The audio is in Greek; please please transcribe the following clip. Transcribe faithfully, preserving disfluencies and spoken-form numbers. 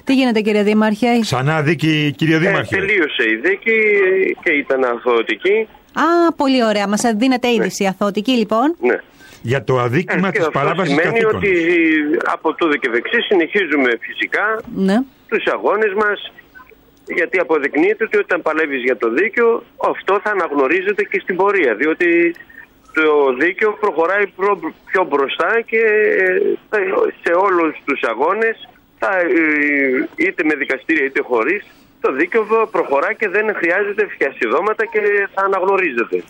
Τι γίνεται, κύριε Δήμαρχε? Ξανά δίκη, κύριε Δήμαρχε. Ε, τελείωσε η δίκη και ήταν αθωωτική. Α, πολύ ωραία. Μας δίνετε είδηση. Ναι. Αθωωτική, λοιπόν. Ναι. Για το αδίκημα ε, της παράβασης σημαίνει καθήκων. Ότι από τούδε και δεξί συνεχίζουμε φυσικά ναι. τους αγώνες μας, γιατί αποδεικνύεται ότι όταν παλεύεις για το δίκαιο, αυτό θα αναγνωρίζεται και στην πορεία, διότι το δίκαιο προχωράει πιο μπροστά και σε όλους τους αγώνες, θα, είτε με δικαστήρια είτε χωρίς, το δίκαιο προχωρά και δεν χρειάζεται φιασιδώματα και θα αναγνωρίζεται.